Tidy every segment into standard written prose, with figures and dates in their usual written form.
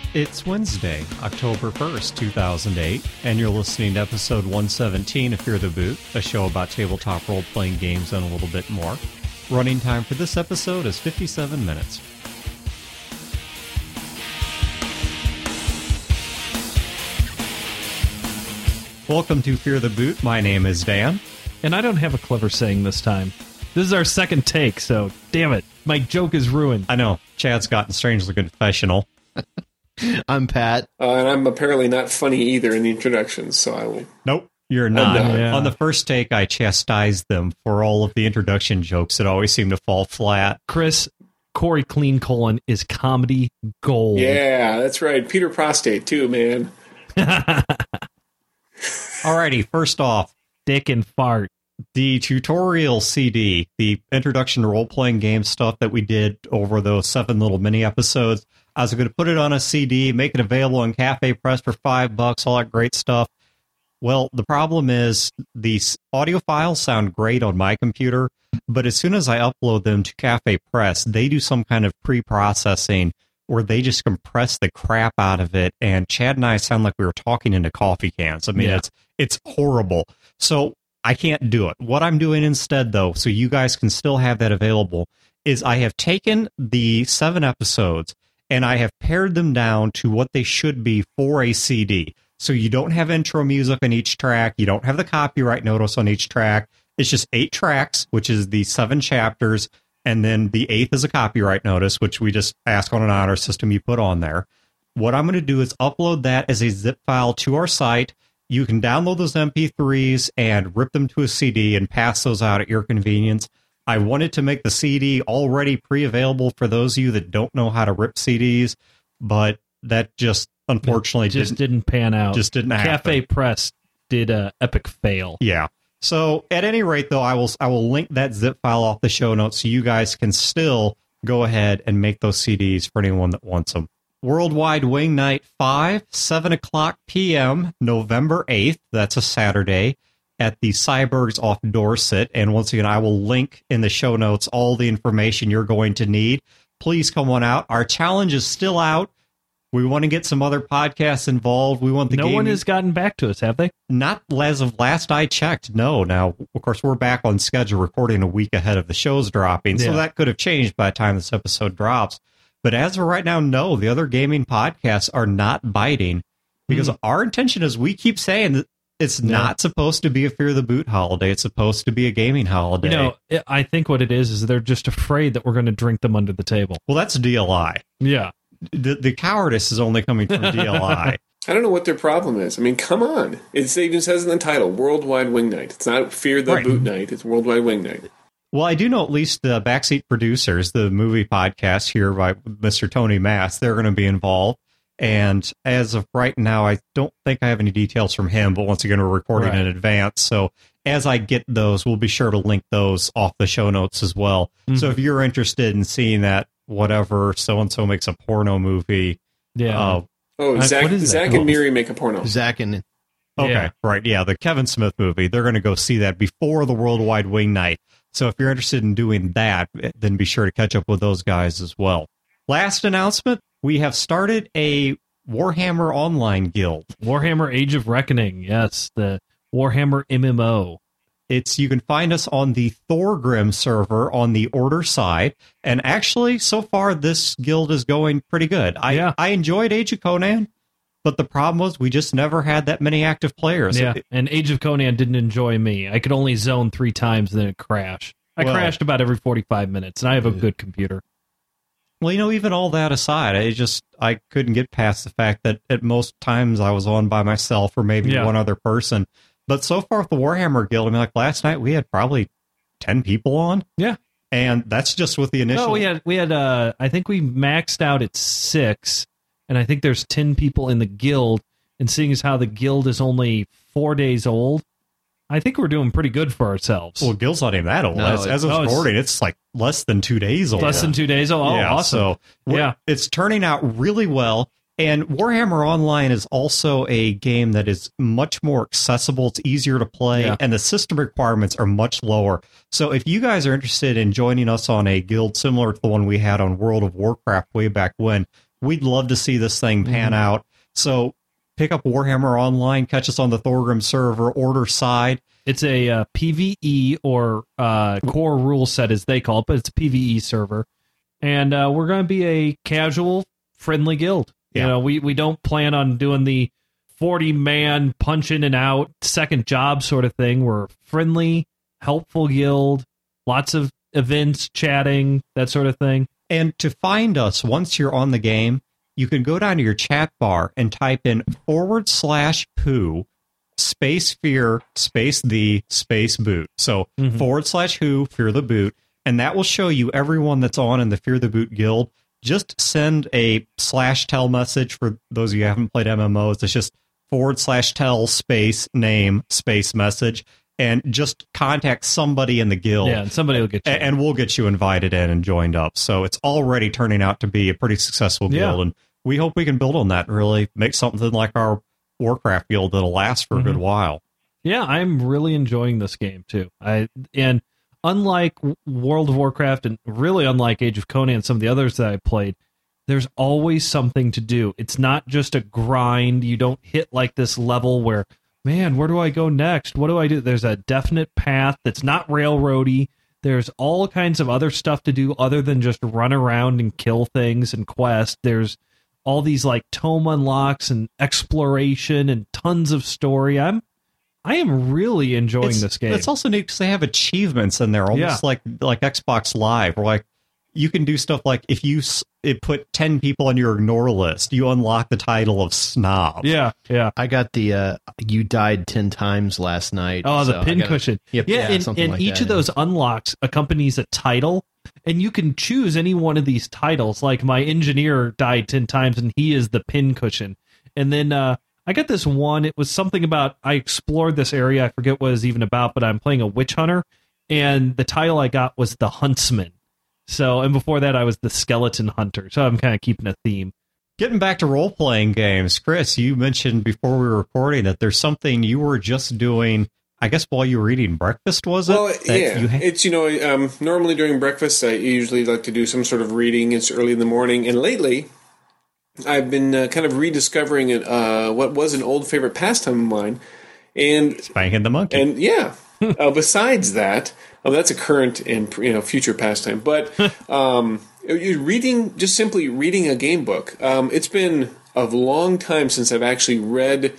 It's Wednesday, October 1st, 2008, and you're listening to episode 117 of Fear the Boot, a show about tabletop role-playing games and a little bit more. Running time for this episode is 57 minutes. Welcome to Fear the Boot. My name is Dan. And I don't have a clever saying this time. This is our second take, so damn it, my joke is ruined. I know, Chad's gotten strangely confessional. I'm Pat. And I'm apparently not funny either in the introductions, so I will... Nope, you're not. Yeah. On the first take, I chastised them for all of the introduction jokes that always seem to fall flat. Chris, Corey Clean Colon is comedy gold. Yeah, that's right. Peter Prostate, too, man. Alrighty, first off, Dick and fart. the tutorial CD, the introduction to role-playing game stuff that we did over those 7 little mini episodes. I was going to put it on a CD, make it available on Cafe Press for $5, all that great stuff. Well, the problem is these audio files sound great on my computer, but as soon as I upload them to Cafe Press, they do some kind of pre-processing where they just compress the crap out of it, and Chad and I sound like we were talking into coffee cans. I mean, it's horrible. So I can't do it. What I'm doing instead, though, so you guys can still have that available, is I have taken the 7 episodes and I have pared them down to what they should be for a CD. So you don't have intro music on each track. You don't have the copyright notice on each track. It's just 8 tracks, which is the 7 chapters. And then the 8th is a copyright notice, which we just ask on an honor system you put on there. What I'm going to do is upload that as a zip file to our site. You can download those MP3s and rip them to a CD and pass those out at your convenience. I wanted to make the CD already pre-available for those of you that don't know how to rip CDs, but that just unfortunately didn't pan out. Just didn't happen. Cafe Press did a epic fail. Yeah. So at any rate, though, I will link that zip file off the show notes so you guys can still go ahead and make those CDs for anyone that wants them. Worldwide Wing Night 5, 7 o'clock p.m., November 8th. That's a Saturday at the Cybergs off Dorset. And once again, I will link in the show notes all the information you're going to need. Please come on out. Our challenge is still out. We want to get some other podcasts involved. We want the No one has gotten back to us, have they? Not as of last I checked, no. Now, of course, we're back on schedule recording a week ahead of the show's dropping, so that could have changed by the time this episode drops. But as of right now, no, the other gaming podcasts are not biting, because our intention is we keep saying that it's not supposed to be a Fear the Boot holiday. It's supposed to be a gaming holiday. You know, I think what it is they're just afraid that we're going to drink them under the table. Well, that's DLI. Yeah. The cowardice is only coming from DLI. I don't know what their problem is. I mean, come on. It even says in the title, Worldwide Wing Night. It's not Fear the Boot Night. It's Worldwide Wing Night. Well, I do know at least the Backseat Producers, the movie podcast here by Mr. Tony Mass, they're going to be involved. And as of right now, I don't think I have any details from him, but once again, we're recording in advance. So as I get those, we'll be sure to link those off the show notes as well. So if you're interested in seeing that, whatever, so-and-so makes a porno movie. Yeah. Zach and Miri make a porno. Zach and... Okay, right, yeah, the Kevin Smith movie. They're going to go see that before the Worldwide Wing Night. So if you're interested in doing that, then be sure to catch up with those guys as well. Last announcement, we have started a Warhammer Online guild. Warhammer Age of Reckoning, yes, the Warhammer MMO. You can find us on the Thorgrim server on the Order side, and actually, so far, this guild is going pretty good. I enjoyed Age of Conan, but the problem was we just never had that many active players. Yeah, and Age of Conan didn't enjoy me. I could only zone 3 times, and then it crashed. I crashed about every 45 minutes, and I have a good computer. Well, you know, even all that aside, I couldn't get past the fact that at most times I was on by myself or maybe one other person. But so far with the Warhammer Guild, I mean, like last night we had probably 10 people on. Yeah. And that's just with the initial... No, we had I think we maxed out at 6, and I think there's 10 people in the guild, and seeing as how the guild is only 4 days old, I think we're doing pretty good for ourselves. Well, guild's not even that old. No, as of recording, it's like less than 2 days old. Less than 2 days old? Oh, yeah, awesome. So it's turning out really well. And Warhammer Online is also a game that is much more accessible. It's easier to play, and the system requirements are much lower. So if you guys are interested in joining us on a guild similar to the one we had on World of Warcraft way back when, we'd love to see this thing pan out. So pick up Warhammer Online, catch us on the Thorgrim server, order side. It's a PvE or core rule set, as they call it, but it's a PvE server. And we're going to be a casual, friendly guild. Yeah. You know, we don't plan on doing the 40-man punch in and out second job sort of thing. We're friendly, helpful guild, lots of events, chatting, that sort of thing. And to find us, once you're on the game, you can go down to your chat bar and type in /who space fear space the space boot. So /who fear the boot. And that will show you everyone that's on in the Fear the Boot guild. Just send a /tell message for those of you who haven't played MMOs. It's just /tell space name space message. And just contact somebody in the guild. Yeah, and somebody will get you. And we'll get you invited in and joined up. So it's already turning out to be a pretty successful guild. And we hope we can build on that and really make something like our Warcraft guild that'll last for a good while. Yeah, I'm really enjoying this game, too. And unlike World of Warcraft and really unlike Age of Conan and some of the others that I played, there's always something to do. It's not just a grind. You don't hit like this level where, man, where do I go next? What do I do? There's a definite path that's not railroady. There's all kinds of other stuff to do other than just run around and kill things and quest. There's all these like tome unlocks and exploration and tons of story. I am really enjoying this game. It's also neat because they have achievements in there, almost like Xbox Live, where like you can do stuff like if you put 10 people on your ignore list, you unlock the title of Snob. Yeah. I got the you died 10 times last night. Oh, the pincushion. Yep, and each of those unlocks accompanies a title, and you can choose any one of these titles. Like my engineer died 10 times, and he is the pincushion. And then I got this one. It was something about I explored this area. I forget what it was even about, but I'm playing a witch hunter, and the title I got was the Huntsman. So, and before that, I was the Skeleton Hunter. So I'm kind of keeping a theme. Getting back to role-playing games, Chris, you mentioned before we were recording that there's something you were just doing, I guess, while you were eating breakfast, was it? Well, it's, normally during breakfast, I usually like to do some sort of reading. It's early in the morning. And lately, I've been kind of rediscovering what was an old favorite pastime of mine. And Spanking the Monkey. And yeah. Besides that, that's a current and future pastime. But just simply reading a game book. It's been a long time since I've actually read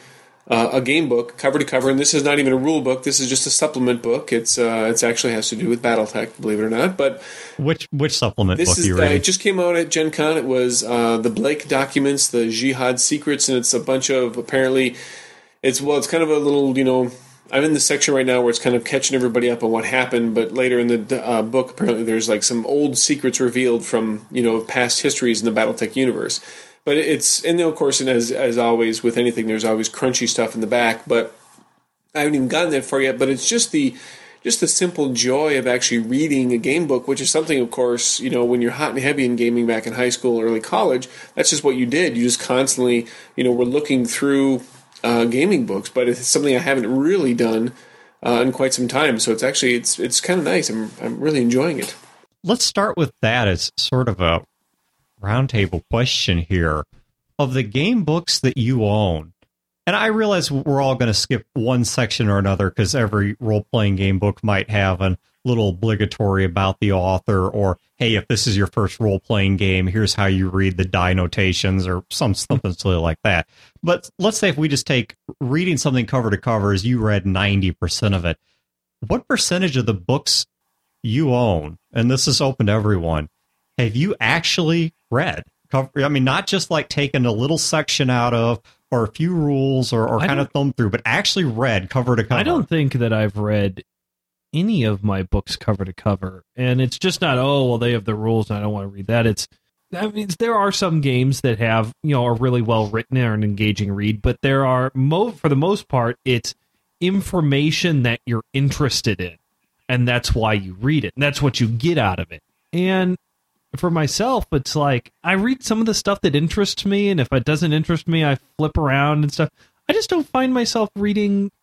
a game book cover to cover, and this is not even a rule book. This is just a supplement book. It's actually has to do with BattleTech, believe it or not. But which supplement book are you reading? It just came out at Gen Con. It was the Blake Documents, the Jihad Secrets, and it's a bunch of apparently. It's kind of a little I'm in the section right now where it's kind of catching everybody up on what happened, but later in the book, apparently there's like some old secrets revealed from, past histories in the BattleTech universe. But of course, and as always with anything, there's always crunchy stuff in the back, but I haven't even gotten that far yet. But it's just the simple joy of actually reading a game book, which is something, of course, when you're hot and heavy in gaming back in high school, early college, that's just what you did. You just constantly, were looking through gaming books, but it's something I haven't really done in quite some time. So it's actually it's kind of nice. I'm really enjoying it. Let's start with that as sort of a roundtable question here. Of the game books that you own, and I realize we're all going to skip one section or another because every role-playing game book might have a little obligatory about the author, or, hey, if this is your first role-playing game, here's how you read the die notations, or something silly like that. But let's say if we just take reading something cover to cover as you read 90% of it, what percentage of the books you own, and this is open to everyone, have you actually read? I mean, not just like taking a little section out of, or a few rules, or kind of thumbed through, but actually read cover to cover. I don't think that I've read any of my books cover to cover, and it's just not, they have the rules and I don't want to read that. There are some games that have, are really well written or an engaging read, but there are, for the most part, it's information that you're interested in, and that's why you read it, and that's what you get out of it. And for myself, it's like, I read some of the stuff that interests me, and if it doesn't interest me, I flip around and stuff. I just don't find myself reading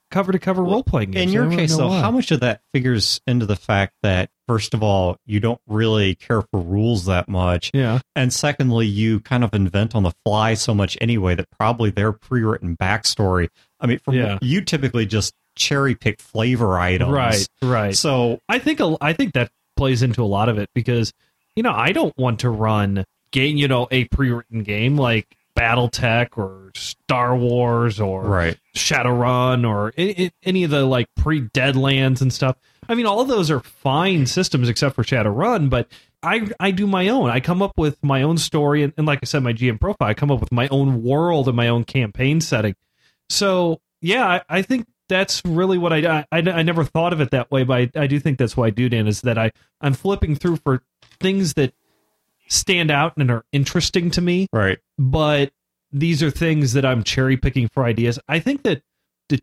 cover-to-cover role-playing games. In your I don't really case, know though, why. how much of that figures into the fact that, first of all, you don't really care for rules that much, Yeah. and secondly, you kind of invent on the fly so much anyway that probably their pre-written backstory. I mean, you typically just cherry pick flavor items, Right. So I think that plays into a lot of it because, I don't want to run a pre-written game like BattleTech or Star Wars or Shadowrun or any of the like pre-Deadlands and stuff. I mean, all of those are fine systems except for Shadowrun, but I do my own. I come up with my own story, and like I said, my GM profile, I come up with my own world and my own campaign setting. So, yeah, I think that's really what I never thought of it that way, but I do think that's what I do, Dan, is that I'm flipping through for things that stand out and are interesting to me. Right. But these are things that I'm cherry picking for ideas. I think that the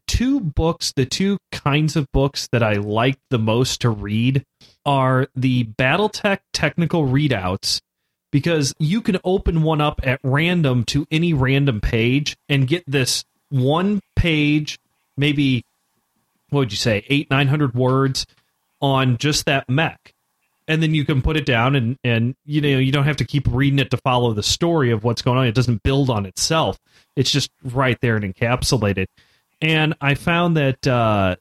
two kinds of books that I like the most to read are the BattleTech technical readouts, because you can open one up at random to any random page and get this one page, maybe, what would you say, 800-900 words on just that mech. And then you can put it down and you don't have to keep reading it to follow the story of what's going on. It doesn't build on itself. It's just right there and encapsulated. And I found that,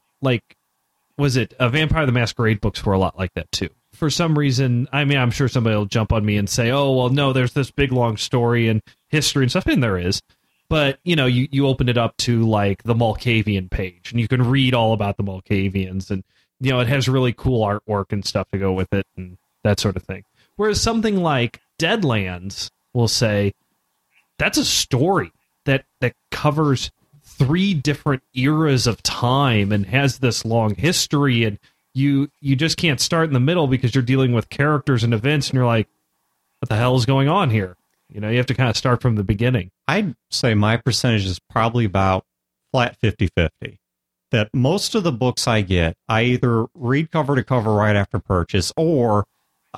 Vampire the Masquerade books were a lot like that, too. For some reason, I mean, I'm sure somebody will jump on me and say, oh, well, no, there's this big, long story and history and stuff, and there is. But, you open it up to, like, the Malkavian page, and you can read all about the Malkavians, and, it has really cool artwork and stuff to go with it, and that sort of thing. Whereas something like Deadlands will say, that's a story that covers 3 different eras of time and has this long history, and you just can't start in the middle because you're dealing with characters and events, and you're like, what the hell is going on here? You have to kind of start from the beginning. I'd say my percentage is probably about flat 50-50. That most of the books I get, I either read cover to cover right after purchase, or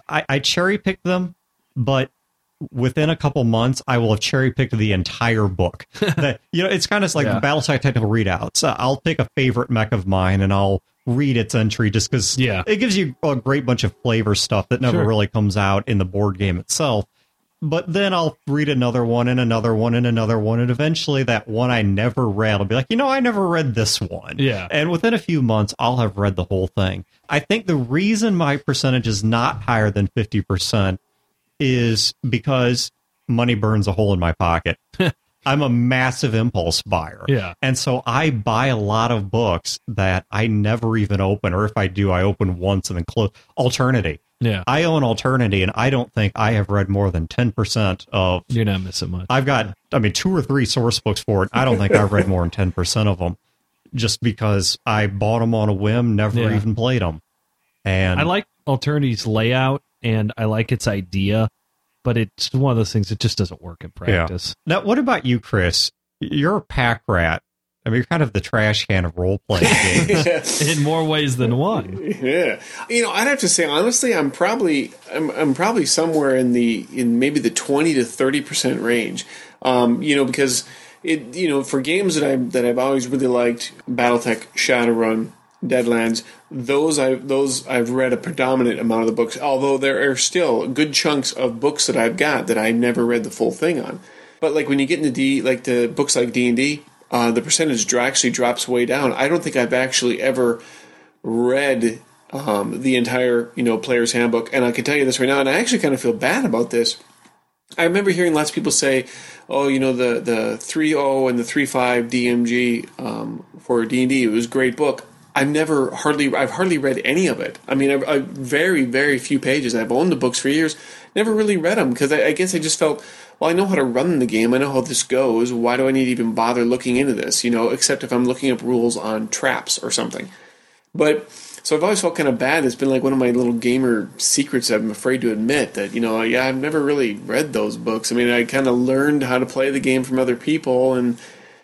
I cherry pick them, but within a couple months, I will have cherry picked the entire book. It's kind of like the BattleTech technical readouts. I'll pick a favorite mech of mine and I'll read its entry just because it gives you a great bunch of flavor stuff that never really comes out in the board game itself. But then I'll read another one and another one and another one, and eventually that one I never read, I'll be like, I never read this one. Yeah. And within a few months, I'll have read the whole thing. I think the reason my percentage is not higher than 50% is because money burns a hole in my pocket. I'm a massive impulse buyer. Yeah. And so I buy a lot of books that I never even open, or if I do, I open once and then close. Alternity. Yeah. I own Alternity, and I don't think I have read more than 10% of... You're not missing much. I've got, 2 or 3 source books for it. I don't think I've read more than 10% of them, just because I bought them on a whim, never even played them. And I like Alternity's layout, and I like its idea, but it's one of those things that just doesn't work in practice. Yeah. Now, what about you, Chris? You're a pack rat. You're kind of the trash can of role-playing games. In more ways than one. Yeah. I'd have to say, honestly, I'm probably somewhere in maybe the 20 to 30% range. Because for games that I've always really liked, BattleTech, Shadowrun, Deadlands, those I've read a predominant amount of the books, although there are still good chunks of books that I've got that I never read the full thing on. But like when you get into the books like D&D, the percentage actually drops way down. I don't think I've actually ever read the entire Player's Handbook, and I can tell you this right now, and I actually kind of feel bad about this. I remember hearing lots of people say, "Oh, the 3.0 and the 3.5 DMG for D&D, it was a great book." I've hardly read any of it. I mean, I very, very few pages. I've owned the books for years, never really read them because I guess I just felt, well, I know how to run the game. I know how this goes. Why do I need to even bother looking into this? Except if I'm looking up rules on traps or something. But so I've always felt kind of bad. It's been like one of my little gamer secrets I'm afraid to admit that, I've never really read those books. I mean, I kind of learned how to play the game from other people, and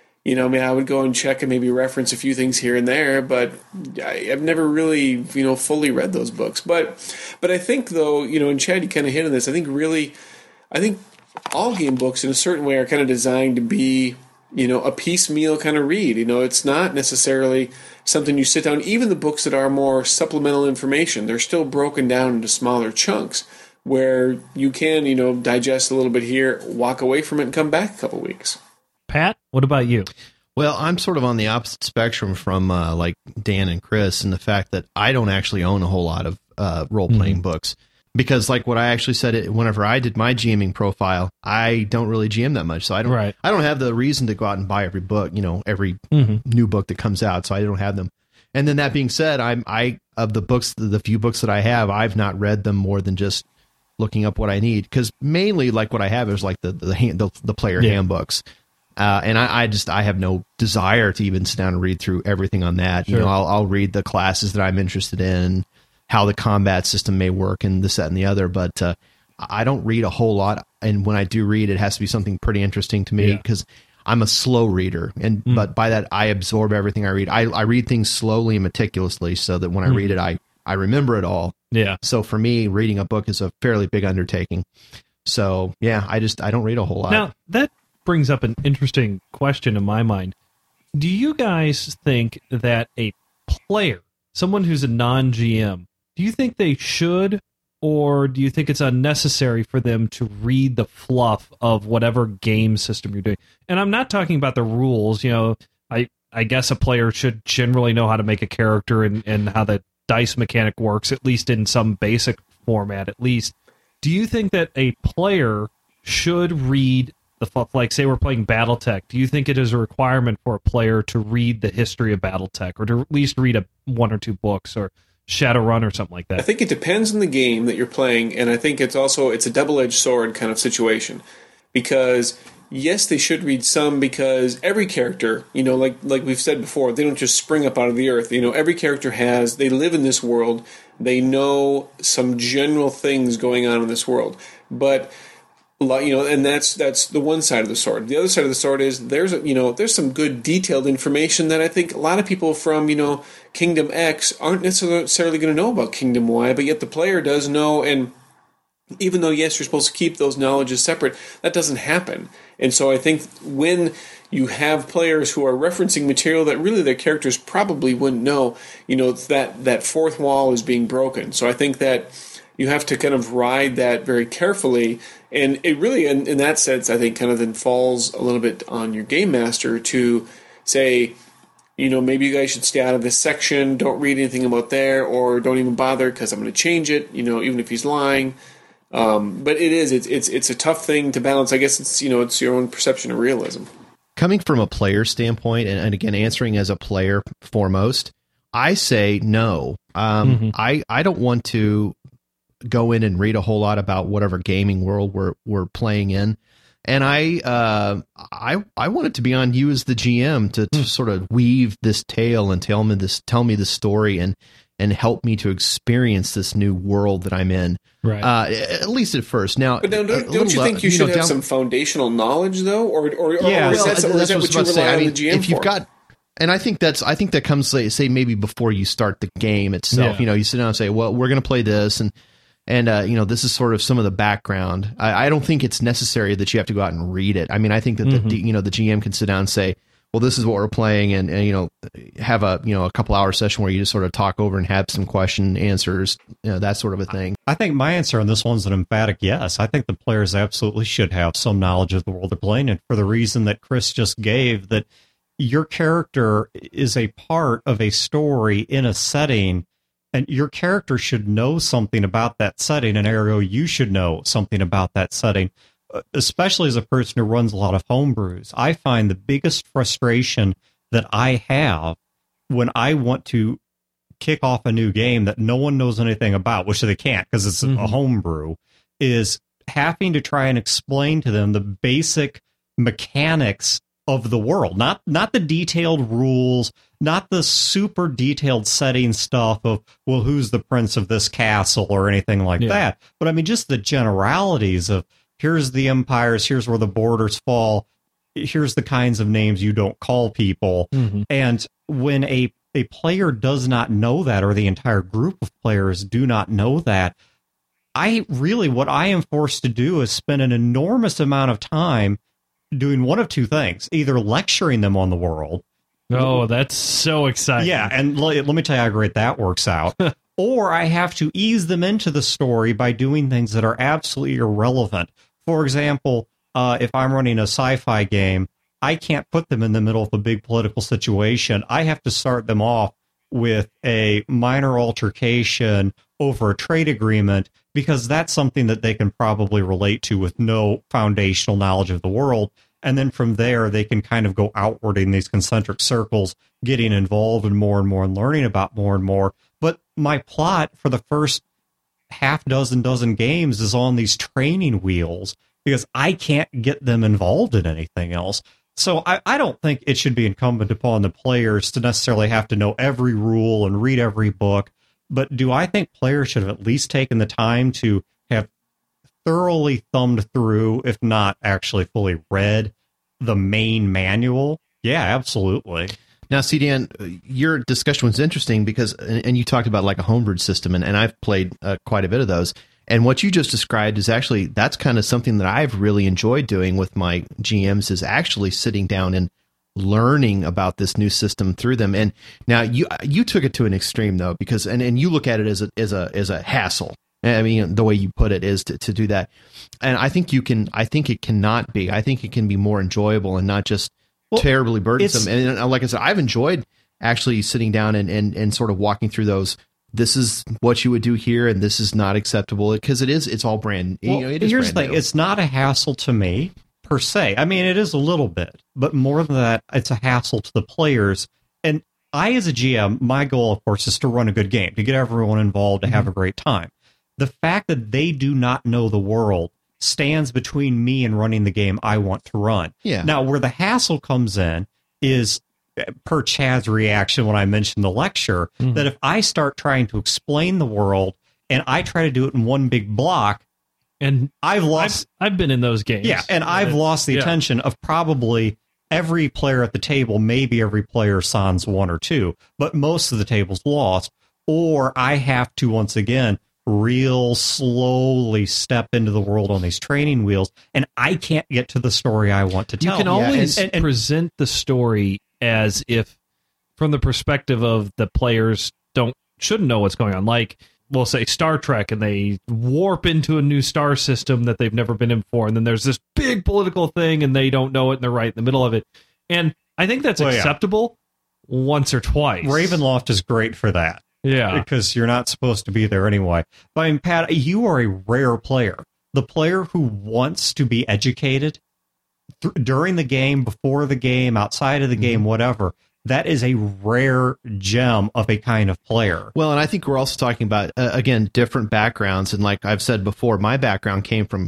I would go and check and maybe reference a few things here and there, but I've never really, fully read those books. But I think, though, and Chad, you kind of hit on this, I think all game books in a certain way are kind of designed to be a piecemeal kind of read. It's not necessarily something you sit down. Even the books that are more supplemental information, they're still broken down into smaller chunks where you can, digest a little bit here, walk away from it, and come back a couple weeks. Pat, what about you? Well, I'm sort of on the opposite spectrum from like Dan and Chris in the fact that I don't actually own a whole lot of role-playing books. Because like what I actually said, whenever I did my GMing profile, I don't really GM that much. So I don't have the reason to go out and buy every book, every new book that comes out. So I don't have them. And then that being said, of the books, the few books that I have, I've not read them more than just looking up what I need. Because mainly like what I have is like the player handbooks. And I have no desire to even sit down and read through everything on that. Sure. I'll read the classes that I'm interested in, how the combat system may work and this, that, and the other. But I don't read a whole lot. And when I do read, it has to be something pretty interesting to me because I'm a slow reader. But by that, I absorb everything I read. I read things slowly and meticulously so that when I read it, I remember it all. Yeah. So for me, reading a book is a fairly big undertaking. So yeah, I don't read a whole lot. Now that brings up an interesting question in my mind. Do you guys think that a player, someone who's a non-GM, do you think they should, or do you think it's unnecessary for them to read the fluff of whatever game system you're doing? And I'm not talking about the rules. I guess a player should generally know how to make a character and how the dice mechanic works, at least in some basic format, at least. Do you think that a player should read the fluff? Like, say we're playing BattleTech. Do you think it is a requirement for a player to read the history of BattleTech, or to at least read one or two books, or Shadowrun or something like that? I think it depends on the game that you're playing, and I think it's a double-edged sword kind of situation. Because yes, they should read some, because every character, like we've said before, they don't just spring up out of the earth. Every character they live in this world. They know some general things going on in this world, but and that's the one side of the sword. The other side of the sword is there's some good detailed information that I think a lot of people from Kingdom X aren't necessarily going to know about Kingdom Y, but yet the player does know. And even though yes, you're supposed to keep those knowledges separate, that doesn't happen. And so I think when you have players who are referencing material that really their characters probably wouldn't know, that fourth wall is being broken. So I think that you have to kind of ride that very carefully. And it really, in that sense, I think kind of then falls a little bit on your game master to say, maybe you guys should stay out of this section, don't read anything about there, or don't even bother because I'm going to change it, even if he's lying. But it's a tough thing to balance. I guess it's your own perception of realism. Coming from a player standpoint, and again, answering as a player foremost, I say no. I don't want to go in and read a whole lot about whatever gaming world we're playing in, and I want it to be on you as the GM to sort of weave this tale and tell me the story and help me to experience this new world that I'm in. Right. At least at first. Now, but now, don't you think you should have some foundational knowledge though, or is that what you rely on the GM for? And I think that comes say maybe before you start the game itself. Yeah. You sit down and say, well, we're going to play this, and this is sort of some of the background. I don't think it's necessary that you have to go out and read it. I mean, I think that the GM can sit down and say, well, this is what we're playing, and have a couple hour session where you just sort of talk over and have some question answers, that sort of a thing. I think my answer on this one's an emphatic yes. I think the players absolutely should have some knowledge of the world they're playing in, for the reason that Chris just gave, that your character is a part of a story in a setting, and your character should know something about that setting, and ergo you should know something about that setting. Especially as a person who runs a lot of homebrews, I find the biggest frustration that I have when I want to kick off a new game that no one knows anything about, which they can't because it's a homebrew, is having to try and explain to them the basic mechanics of the world, not the detailed rules, not the super detailed setting stuff of, well, who's the prince of this castle or anything like that, but I mean just the generalities of, here's the empires, here's where the borders fall, here's the kinds of names you don't call people. And when a player does not know that, or the entire group of players do not know that, what I am forced to do is spend an enormous amount of time doing one of two things: either lecturing them on the world. Oh, that's so exciting. Yeah, and let me tell you how great that works out. Or I have to ease them into the story by doing things that are absolutely irrelevant. For example, if I'm running a sci-fi game, I can't put them in the middle of a big political situation. I have to start them off with a minor altercation over a trade agreement, because that's something that they can probably relate to with no foundational knowledge of the world. And then from there, they can kind of go outward in these concentric circles, getting involved in more and learning about more and more. But my plot for the first dozen games is on these training wheels, because I can't get them involved in anything else. So I don't think it should be incumbent upon the players to necessarily have to know every rule and read every book. But do I think players should have at least taken the time to have thoroughly thumbed through, if not actually fully read, the main manual? Yeah, absolutely. Now, CDN, your discussion was interesting because, and you talked about like a homebrewed system, and I've played quite a bit of those. And what you just described is actually, that's kind of something that I've really enjoyed doing with my GMs, is actually sitting down and learning about this new system through them. And now you took it to an extreme though, because, and you look at it as a hassle. I mean, the way you put it is to do that. And I think it cannot be. I think it can be more enjoyable and not just terribly burdensome. And like I said, I've enjoyed actually sitting down and sort of walking through those. This is what you would do here, and this is not acceptable, because it's all brand. Well, here's the thing: it's not a hassle to me per se. I mean, it is a little bit, but more than that, it's a hassle to the players. And I, as a GM, my goal, of course, is to run a good game, to get everyone involved, to have a great time. The fact that they do not know the world stands between me and running the game I want to run. Yeah. Now, where the hassle comes in is, per Chad's reaction when I mentioned the lecture, that if I start trying to explain the world and I try to do it in one big block, and I've been in those games. Yeah, and I've lost the attention of probably every player at the table, maybe every player sans one or two, but most of the table's lost. Or I have to, once again, real slowly step into the world on these training wheels, and I can't get to the story I want to tell. You can always present the story as if from the perspective of the players shouldn't know what's going on. Like, we'll say Star Trek, and they warp into a new star system that they've never been in before, and then there's this big political thing, and they don't know it, and they're right in the middle of it. And I think that's acceptable once or twice. Ravenloft is great for that. Yeah. Because you're not supposed to be there anyway. But I mean, Pat, you are a rare player. The player who wants to be educated during the game, before the game, outside of the game, whatever. That is a rare gem of a kind of player. Well, and I think we're also talking about, again, different backgrounds. And like I've said before, my background came from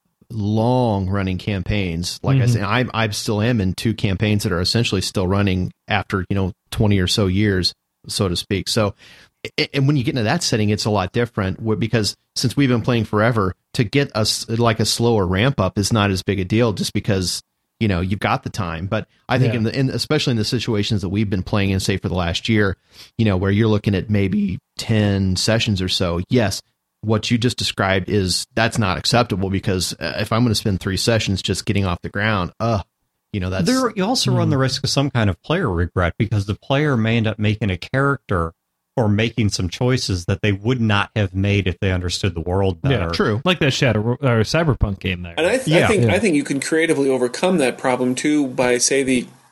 long-running campaigns. Like I said, I still am in 2 campaigns that are essentially still running after 20 or so years, so to speak. So, and when you get into that setting, it's a lot different, because since we've been playing forever, to get us like a slower ramp up is not as big a deal, just because you've got the time. But I think especially in the situations that we've been playing in, say, for the last year, where you're looking at maybe 10 sessions or so, yes, what you just described that's not acceptable, because if I'm going to spend 3 sessions just getting off the ground, that's... You also run the risk of some kind of player regret, because the player may end up making a character or making some choices that they would not have made if they understood the world better. Yeah, true. Like that Shadow or Cyberpunk game there. And I think you can creatively overcome that problem too by, say,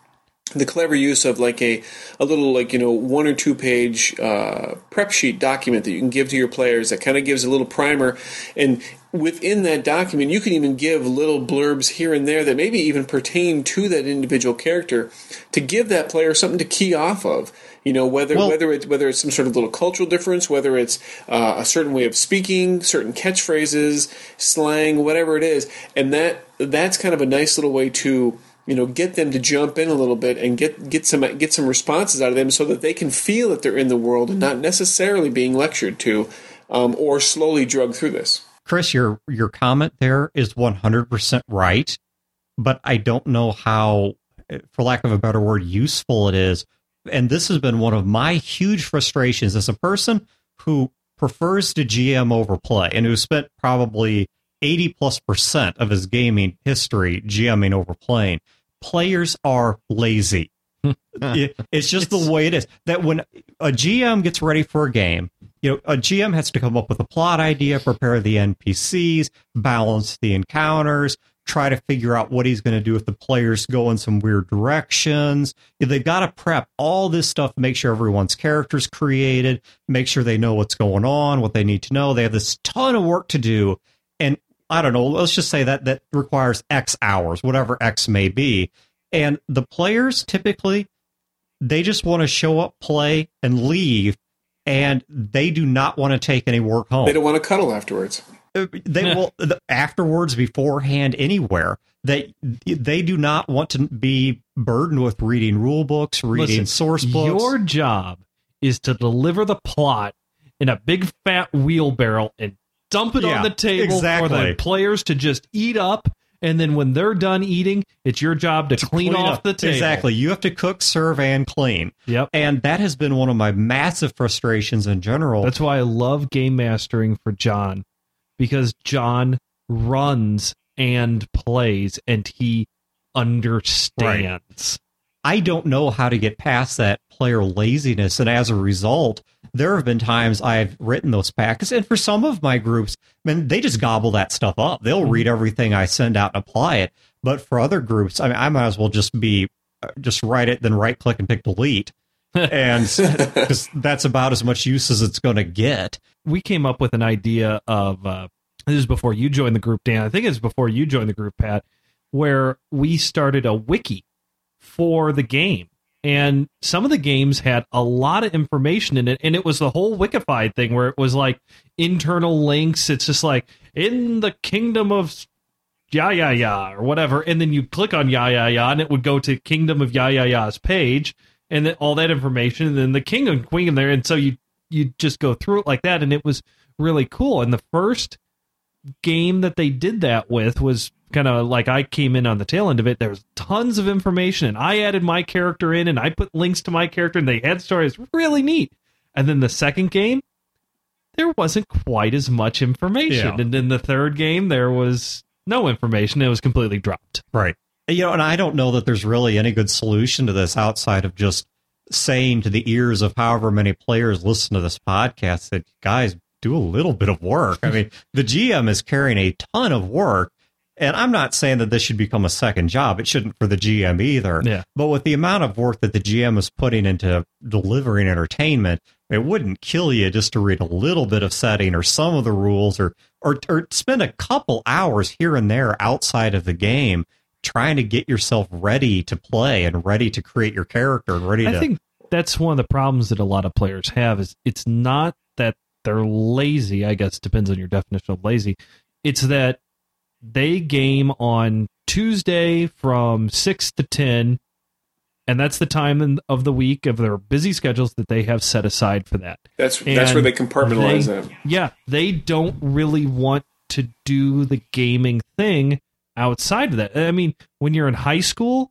the clever use of like a little 1 or 2 page prep sheet document that you can give to your players that kind of gives a little primer, and within that document you can even give little blurbs here and there that maybe even pertain to that individual character, to give that player something to key off of. Whether it's some sort of little cultural difference, whether it's a certain way of speaking, certain catchphrases, slang, whatever it is, and that's kind of a nice little way to get them to jump in a little bit and get some responses out of them, so that they can feel that they're in the world and not necessarily being lectured to or slowly drugged through this. Chris, your comment there is 100% right, but I don't know how, for lack of a better word, useful it is. And this has been one of my huge frustrations as a person who prefers to GM over play, and who spent probably 80+% of his gaming history GMing over playing. Players are lazy. It's just the way it is. That when a GM gets ready for a game, a GM has to come up with a plot idea, prepare the NPCs, balance the encounters, try to figure out what he's going to do if the players go in some weird directions. They've got to prep all this stuff, make sure everyone's character's created, make sure they know what's going on, what they need to know. They have this ton of work to do. And I don't know, let's just say that requires X hours, whatever X may be. And the players typically, they just want to show up, play, and leave, and they do not want to take any work home. They don't want to cuddle afterwards. They will afterwards, beforehand, anywhere. They do not want to be burdened with reading rule books, reading source books. Your job is to deliver the plot in a big fat wheelbarrow and dump it on the table for the players to just eat up. And then when they're done eating, it's your job to clean off the table. Exactly. You have to cook, serve, and clean. Yep. And that has been one of my massive frustrations in general. That's why I love game mastering for John, because John runs and plays and he understands. I don't know how to get past that player laziness, and as a result, there have been times I've written those packs, and for some of my groups, they just gobble that stuff up. They'll read everything I send out and apply it. But for other groups, I might as well just write it, then right click and pick delete, and because that's about as much use as it's going to get. We came up with an idea of this is before you joined the group, Dan. I think it's before you joined the group, Pat, where we started a wiki for the game. And some of the games had a lot of information in it, and it was the whole Wikified thing where it was like internal links. It's just like, in the kingdom of or whatever, and then you click on and it would go to Kingdom of Ya's page, and then all that information, and then the king and queen there, and so you just go through it like that, and it was really cool. And the first game that they did that with was kind of like, I came in on the tail end of it. There was tons of information, and I added my character in, and I put links to my character, and they had stories. Really neat. And then the second game, there wasn't quite as much information. Yeah. And then the third game, there was no information. It was completely dropped. Right. And I don't know that there's really any good solution to this outside of just saying to the ears of however many players listen to this podcast that, guys, do a little bit of work. I mean, the GM is carrying a ton of work. And I'm not saying that this should become a second job. It shouldn't for the GM either. Yeah. But with the amount of work that the GM is putting into delivering entertainment, it wouldn't kill you just to read a little bit of setting or some of the rules or spend a couple hours here and there outside of the game trying to get yourself ready to play and ready to create your character and ready to... I think that's one of the problems that a lot of players have is it's not that they're lazy. I guess depends on your definition of lazy. It's that they game on Tuesday from 6 to 10, and that's the time of the week of their busy schedules that they have set aside for that. That's where they compartmentalize that. Yeah, they don't really want to do the gaming thing outside of that. I mean, when you're in high school,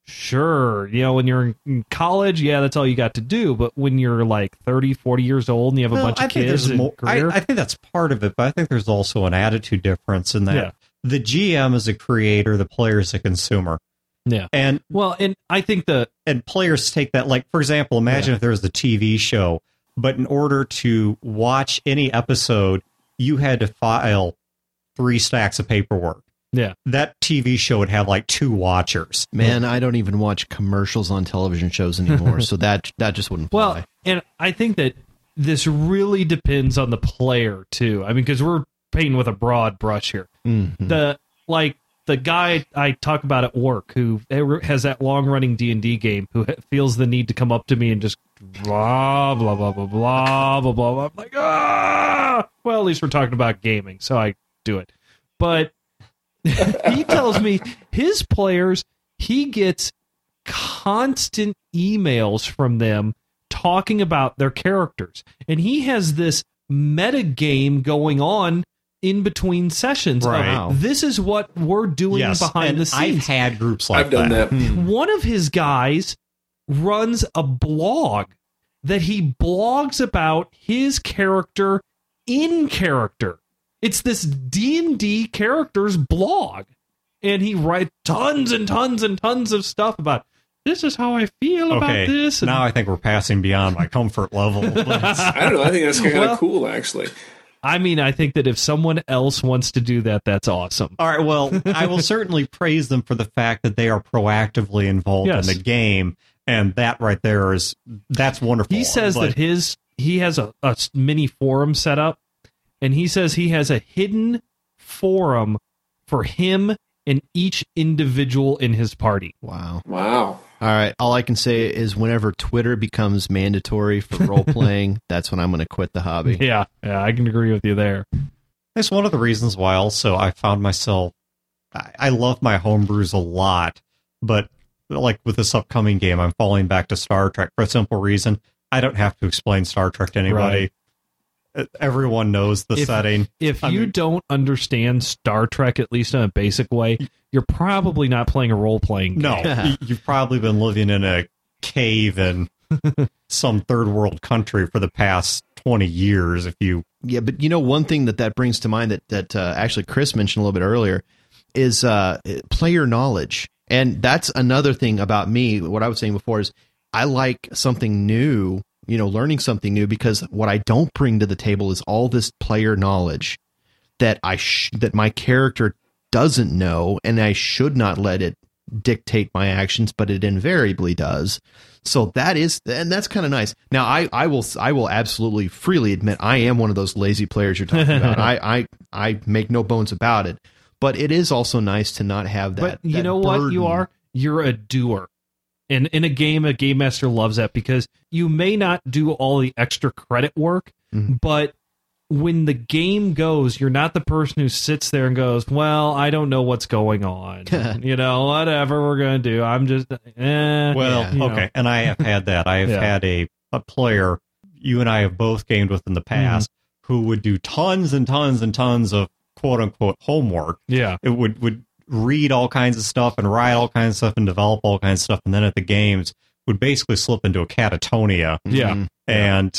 sure, when you're in college, yeah, that's all you got to do. But when you're like 30, 40 years old and you have a bunch of kids and career, I think that's part of it, but I think there's also an attitude difference in that. Yeah. The GM is a creator, the player is a consumer. Yeah. And I think and players take that, like, for example, imagine if there was a TV show, but in order to watch any episode, you had to file 3 stacks of paperwork. Yeah. That TV show would have like 2 watchers. Man, I don't even watch commercials on television shows anymore, so that just wouldn't fly. Well, and I think that this really depends on the player too. I mean, because we're painting with a broad brush here. Mm-hmm. The guy I talk about at work who has that long-running D&D game who feels the need to come up to me and just blah, blah, blah, blah, blah, blah, blah, blah. I'm like, well, at least we're talking about gaming, so I do it. But he tells me his players, he gets constant emails from them talking about their characters. And he has this meta game going on in between sessions. Right. This is what we're doing behind the scenes. I've had groups like I've done that. One of his guys runs a blog that he blogs about his character in character. It's this D&D character's blog. And he writes tons and tons and tons of stuff about, this is how I feel about this. And now I think we're passing beyond my comfort level. I don't know. I think that's kind of cool, actually. I mean, I think that if someone else wants to do that, that's awesome. All right, well, I will certainly praise them for the fact that they are proactively involved in the game, and that right there that's wonderful. He says that he has a mini forum set up, and he says he has a hidden forum for him and each individual in his party. Wow. All right. All I can say is whenever Twitter becomes mandatory for role playing, that's when I'm going to quit the hobby. Yeah, I can agree with you there. That's one of the reasons why also I found myself, I love my homebrews a lot, but like with this upcoming game, I'm falling back to Star Trek for a simple reason. I don't have to explain Star Trek to anybody. Right. Everyone knows the setting. If you don't understand Star Trek, at least in a basic way, you're probably not playing a role-playing game. No, you've probably been living in a cave in some third world country for the past 20 years. Yeah, but one thing that brings to mind that actually Chris mentioned a little bit earlier is player knowledge. And that's another thing about me. What I was saying before is I like something new, learning something new, because what I don't bring to the table is all this player knowledge that that my character doesn't know, and I should not let it dictate my actions, but it invariably does. So that's kind of nice. Now, I will absolutely freely admit I am one of those lazy players you're talking about. I make no bones about it. But it is also nice to not have that. But you know what you are? You're a doer. And in a game master loves that, because you may not do all the extra credit work, but when the game goes, you're not the person who sits there and goes, well, I don't know what's going on. Whatever we're going to do. I'm just, okay. And I have had that. I have had a player, you and I have both gamed with in the past, who would do tons and tons and tons of quote unquote homework. Yeah. It would read all kinds of stuff and write all kinds of stuff and develop all kinds of stuff, and then at the games would basically slip into a catatonia. Yeah. And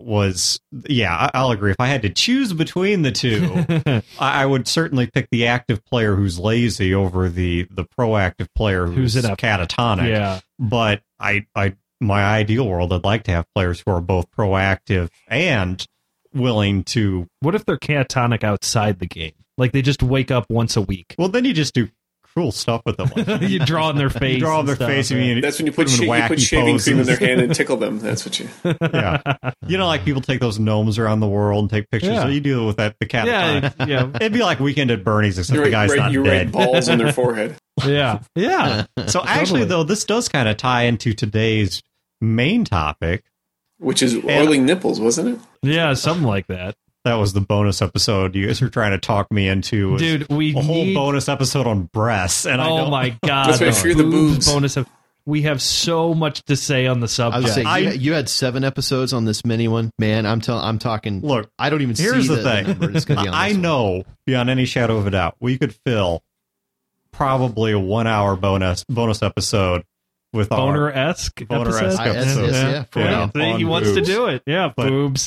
I'll agree. If I had to choose between the two, I would certainly pick the active player who's lazy over the proactive player who's catatonic. Yeah. But my ideal world, I'd like to have players who are both proactive and willing to. What if they're catatonic outside the game? Like they just wake up once a week. Well, then you just do cruel stuff with them. You draw on their face. You draw on their face. That's when you put shaving cream in their hand and tickle them. That's what you. Yeah. Like people take those gnomes around the world and take pictures. Yeah. So you do with that the cat. Yeah. It'd be like Weekend at Bernie's, except the guy's not you dead. write balls on their forehead. Yeah. So actually, though, this does kind of tie into today's main topic, which is oiling nipples, wasn't it? Yeah, something like that. That was the bonus episode you guys were trying to talk me into. Dude, we whole bonus episode on breasts. And my God. That's why I fear the boobs. Bonus we have so much to say on the subject. I was saying, you had 7 episodes on this mini one. Man, I'm talking. Look, I don't even here's see the thing. number that's gonna be on I this one. know, beyond any shadow of a doubt, we could fill probably a 1-hour bonus episode with Boner-esque Boner-esque episode. Yeah. He wants to do it. Yeah, boobs.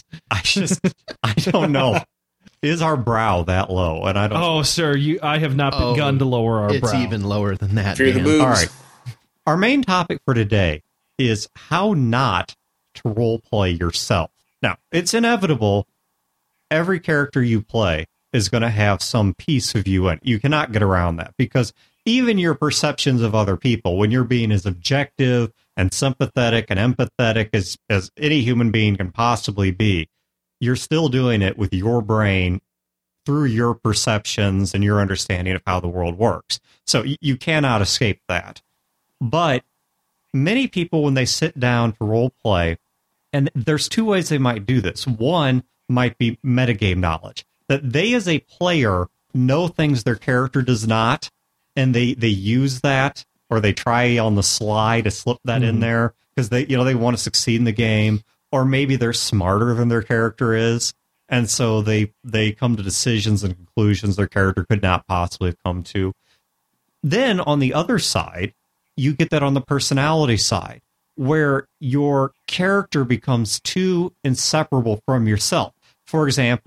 I don't know. Is our brow that low? And I don't. Oh, sir, I have not begun to lower our brow. It's even lower than that. Fear the boobs. All right. Our main topic for today is how not to role play yourself. Now, it's inevitable. Every character you play is going to have some piece of you in. You cannot get around that, because even your perceptions of other people, when you're being as objective and sympathetic and empathetic as any human being can possibly be, you're still doing it with your brain through your perceptions and your understanding of how the world works. So you cannot escape that. But many people, when they sit down to role play, and there's 2 ways they might do this. One might be metagame knowledge, that they as a player know things their character does not, and they use that, or they try on the sly to slip that in there because they want to succeed in the game. Or maybe they're smarter than their character is, and so they come to decisions and conclusions their character could not possibly have come to. Then, on the other side, you get that on the personality side, where your character becomes too inseparable from yourself. For example,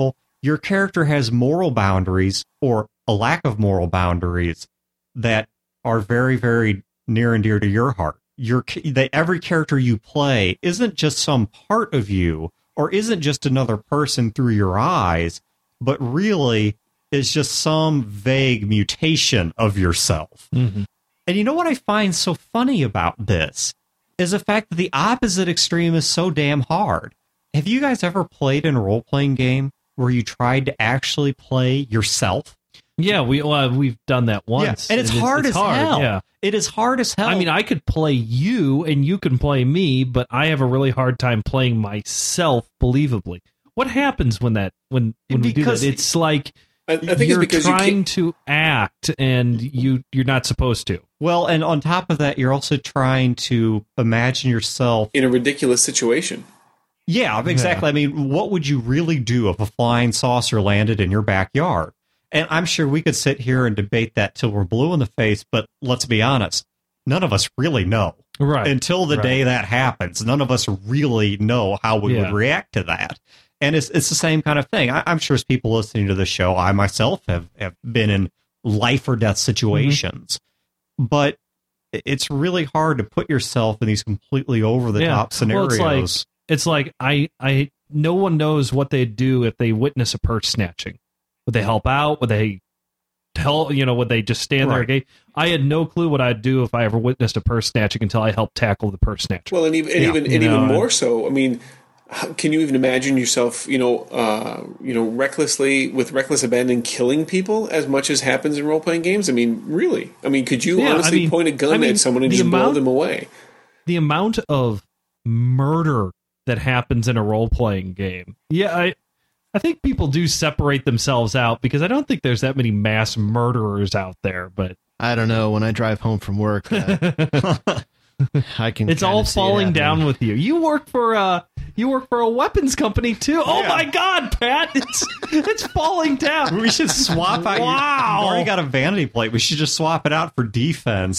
your character has moral boundaries or a lack of moral boundaries that are very, very near and dear to your heart. Every character you play isn't just some part of you or isn't just another person through your eyes, but really is just some vague mutation of yourself. Mm-hmm. And you know what I find so funny about this is the fact that the opposite extreme is so damn hard. Have you guys ever played in a role-playing game where you tried to actually play yourself? Yeah, we've done that once. Yeah. And it's hard as hell. Yeah. It is hard as hell. I mean, I could play you and you can play me, but I have a really hard time playing myself believably. What happens when we do that? It's like I think you're it's because trying to act and you're not supposed to. Well, and on top of that, you're also trying to imagine yourself in a ridiculous situation. Yeah, exactly. Yeah. I mean, what would you really do if a flying saucer landed in your backyard? And I'm sure we could sit here and debate that till we're blue in the face, but let's be honest, none of us really know. Right. Until the day that happens, none of us really know how we would react to that. And it's the same kind of thing. I'm sure as people listening to the show, I myself have been in life or death situations. Mm-hmm. But it's really hard to put yourself in these completely over-the-top scenarios. Well, it's like I no one knows what they'd do if they witness a purse snatching. Would they help out? Would they would they just stand there? Okay? I had no clue what I'd do if I ever witnessed a purse snatching until I helped tackle the purse snatcher. Well, even more so, I mean, can you even imagine yourself, recklessly, with reckless abandon, killing people as much as happens in role-playing games? I mean, really? I mean, could you honestly point a gun at someone and just blow them away? The amount of murder that happens in a role-playing game. Yeah, I think people do separate themselves out because I don't think there's that many mass murderers out there, but I don't know. When I drive home from work, I can. It's all falling down with you. You work for a weapons company too. Oh my God, Pat! It's falling down. We should swap out. Wow, you've already got a vanity plate. We should just swap it out for defense.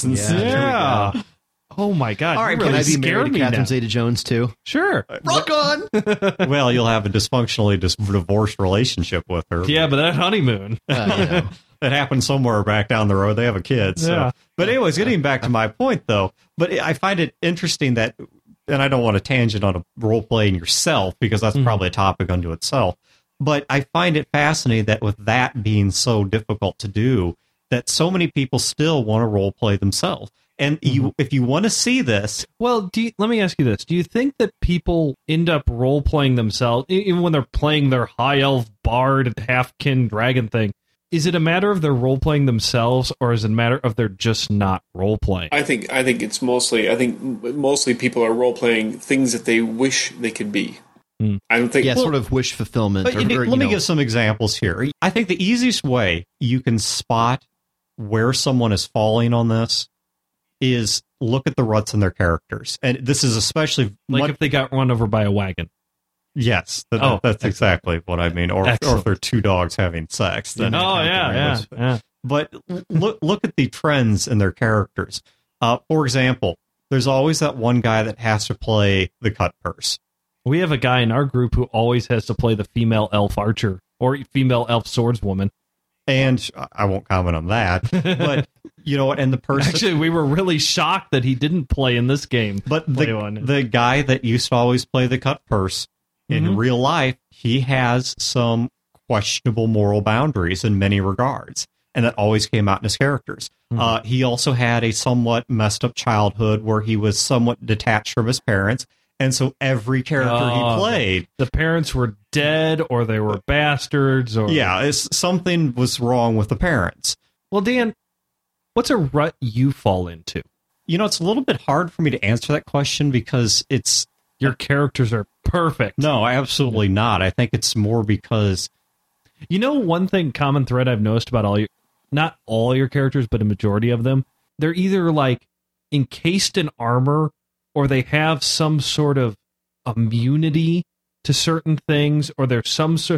Yeah. Oh my God! All right, really can I be married to Catherine now. Zeta-Jones too? Sure. Rock on. Well, you'll have a dysfunctionally divorced relationship with her. Yeah, but that honeymoon. It happened somewhere back down the road. They have a kid. So. Yeah. But anyways, getting back to my point, though, but I find it interesting that, and I don't want to tangent on a role-playing yourself, because that's probably a topic unto itself, but I find it fascinating that with that being so difficult to do, that so many people still want to role-play themselves. And if you want to see this... Well, let me ask you this. Do you think that people end up role-playing themselves, even when they're playing their high elf bard, half-kin dragon thing? Is it a matter of they're role-playing themselves, or is it a matter of they're just not role-playing? I think it's mostly... I think mostly people are role-playing things that they wish they could be. I don't think... Yeah, sort of wish fulfillment. Let me give some examples here. I think the easiest way you can spot where someone is falling on this is look at the ruts in their characters. And this is especially... Like if they got run over by a wagon. Yes, that's exactly what I mean. Or if they're two dogs having sex. Then yeah. But look at the trends in their characters. For example, there's always that one guy that has to play the cut purse. We have a guy in our group who always has to play the female elf archer or female elf swordswoman. And I won't comment on that, but you know what? And the person... Actually, we were really shocked that he didn't play in this game. But the guy that used to always play the cut purse, in real life, he has some questionable moral boundaries in many regards. And that always came out in his characters. He also had a somewhat messed up childhood where he was somewhat detached from his parents. And so every character he played... The parents were dead, or they were bastards, or... Yeah, something was wrong with the parents. Well, Dan, what's a rut you fall into? You know, it's a little bit hard for me to answer that question because it's... Your characters are perfect. No, absolutely not. I think it's more because... You know, one common thread I've noticed about not all your characters, but a majority of them, they're either, like, encased in armor, or they have some sort of immunity to certain things, or they're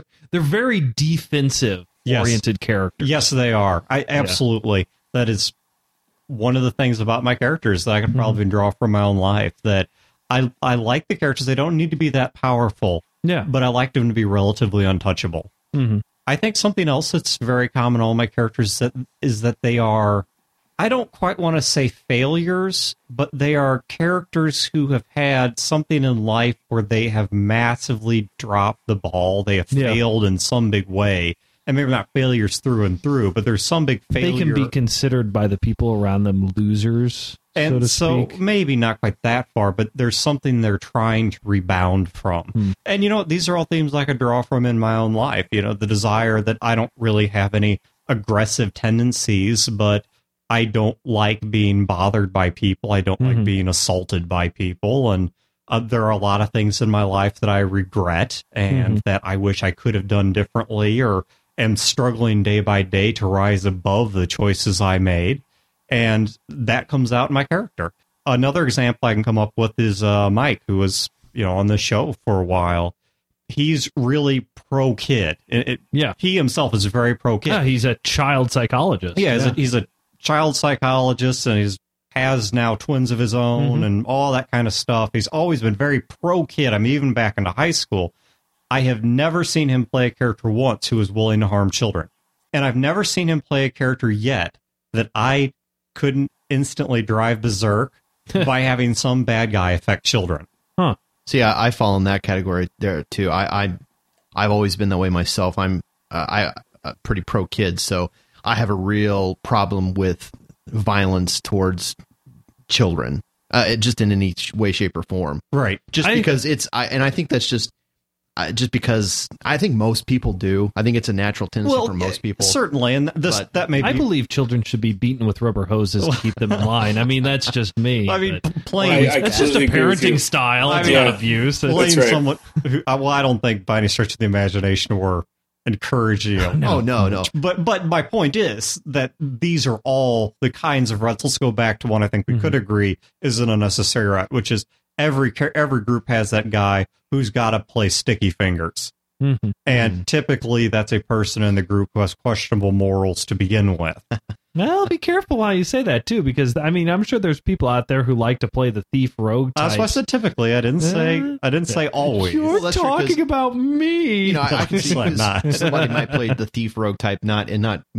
very defensive oriented characters. Yes, they are. Absolutely. That is one of the things about my characters that I can probably draw from my own life, that I like the characters. They don't need to be that powerful. Yeah. But I like them to be relatively untouchable. Mhm. I think something else that's very common in all my characters is that they are, I don't quite want to say failures, but they are characters who have had something in life where they have massively dropped the ball. They have failed in some big way. And maybe not failures through and through, but there's some big failure. They can be considered by the people around them losers, and so to speak. Maybe not quite that far, but there's something they're trying to rebound from. And, these are all themes I could draw from in my own life. The desire that I don't really have any aggressive tendencies, but I don't like being bothered by people. I don't like being assaulted by people. And there are a lot of things in my life that I regret and that I wish I could have done differently, or am struggling day by day to rise above the choices I made. And that comes out in my character. Another example I can come up with is Mike, who was, on the show for a while. He's really pro kid. He himself is very pro kid. Yeah, he's a child psychologist. Yeah, he's a child psychologist, and he has now twins of his own and all that kind of stuff. He's always been very pro kid. I mean, even back into high school, I have never seen him play a character once who was willing to harm children. And I've never seen him play a character yet that I couldn't instantly drive berserk by having some bad guy affect children. Huh. See, I fall in that category there too. I've always been that way myself. I'm pretty pro kid, so I have a real problem with violence towards children, just in any way, shape, or form. Right. Because I think that's just because I think most people do. I think it's a natural tendency for most people. Certainly, and that may be. I believe children should be beaten with rubber hoses to keep them in line. I mean, that's just me. I mean, playing. That's just a parenting style. It's not abuse. Playing someone who, I don't think by any stretch of the imagination we're encouraging. No. But my point is that these are all the kinds of ruts. Let's go back to one I think we could agree is an unnecessary rut, which is every group has that guy who's got to play sticky fingers. And typically that's a person in the group who has questionable morals to begin with. Well, be careful how you say that, too, because, I mean, I'm sure there's people out there who like to play the thief rogue type. That's why I said typically. I didn't say always. You're talking about me. I can see somebody might play the thief rogue type, not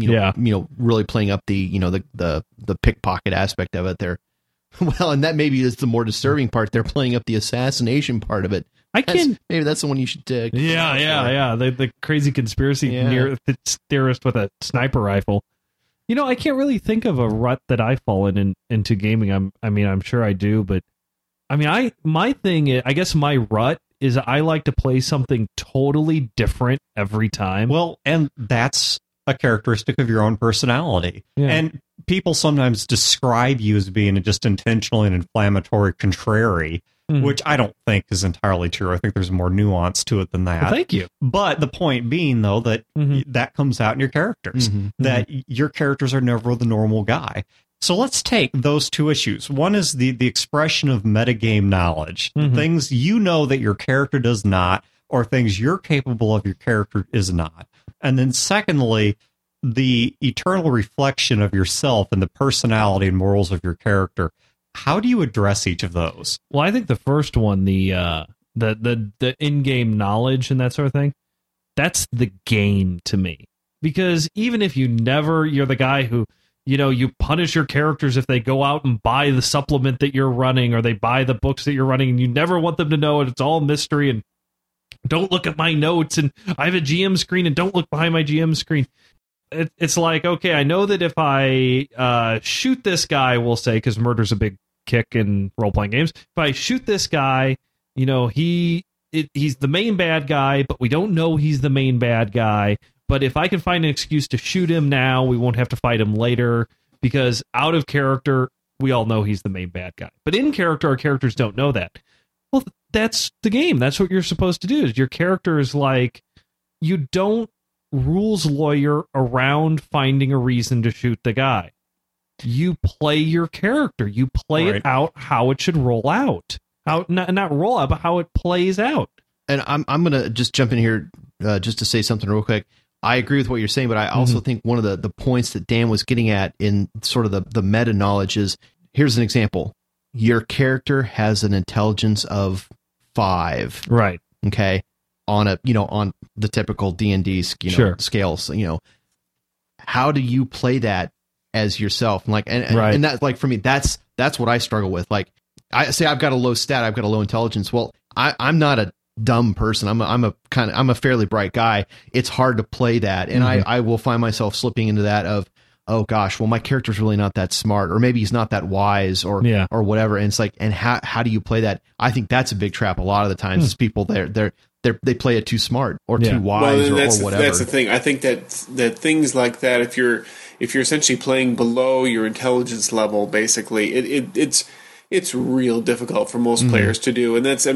really playing up the pickpocket aspect of it there. Well, and that maybe is the more disturbing part. They're playing up the assassination part of it. Maybe that's the one you should take. Yeah. The crazy conspiracy theorist with a sniper rifle. I can't really think of a rut that I've fallen into gaming. I'm sure I do, but my thing is, I guess my rut is I like to play something totally different every time. Well, and that's a characteristic of your own personality. Yeah. And people sometimes describe you as being just intentionally an inflammatory contrary, which I don't think is entirely true. I think there's more nuance to it than that. Well, thank you. But the point being, though, that that comes out in your characters, that your characters are never the normal guy. So let's take those two issues. One is the expression of metagame knowledge, things that your character does not, or things you're capable of your character is not. And then secondly, the eternal reflection of yourself and the personality and morals of your character. How do you address each of those? Well, I think the first one, the in-game knowledge and that sort of thing, that's the game to me. Because even if you're the guy who, you punish your characters if they go out and buy the supplement that you're running or they buy the books that you're running and you never want them to know it. It's all mystery and don't look at my notes and I have a GM screen and don't look behind my GM screen. It's like, okay, I know that if I shoot this guy, we'll say, because murder's a big kick in role-playing games, if I shoot this guy, he's the main bad guy, but we don't know he's the main bad guy. But if I can find an excuse to shoot him now, we won't have to fight him later, because out of character, we all know he's the main bad guy. But in character, our characters don't know that. Well, that's the game. That's what you're supposed to do. Is your character is like, you don't rules lawyer around finding a reason to shoot the guy. You play your character. You play it out how it should roll out. Not roll out, but how it plays out. And I'm going to just jump in here just to say something real quick. I agree with what you're saying, but I also think one of the points that Dan was getting at in sort of the meta knowledge is, here's an example. Your character has an intelligence of 5. Right. Okay. on on the typical D&D Sure. scales. How do you play that as yourself? And and that, like, for me, that's what I struggle with. Like, I say I've got a low stat, I've got a low intelligence. Well, I'm not a dumb person. I'm a fairly bright guy. It's hard to play that, and I will find myself slipping into that of, oh gosh, well, my character's really not that smart, or maybe he's not that wise, or whatever. And it's like, and how do you play that? I think that's a big trap. A lot of the times, is people they play it too smart or too wise, or whatever. That's the thing. I think that things like that, if you're essentially playing below your intelligence level, basically, it's real difficult for most players to do, and that's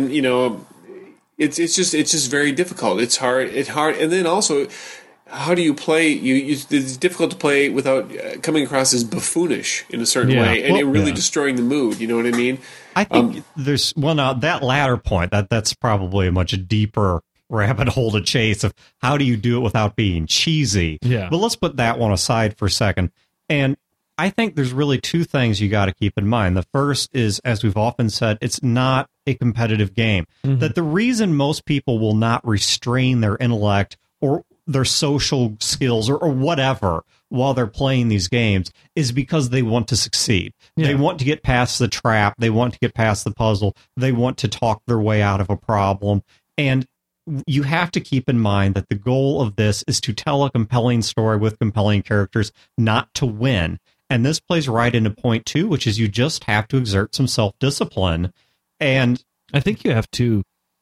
it's just very difficult. It's hard, and then also, how do you play? It's difficult to play without coming across as buffoonish in a certain way, and really destroying the mood. You know what I mean? I think now that latter point, that's probably a much deeper rabbit hole to chase of how do you do it without being cheesy. Yeah. But let's put that one aside for a second. And I think there's really two things you got to keep in mind. The first is, as we've often said, it's not a competitive game. That the reason most people will not restrain their intellect or their social skills or whatever while they're playing these games is because they want to succeed. Yeah. They want to get past the trap. They want to get past the puzzle. They want to talk their way out of a problem. And you have to keep in mind that the goal of this is to tell a compelling story with compelling characters, not to win. And this plays right into point 2, which is you just have to exert some self-discipline. And I think you have to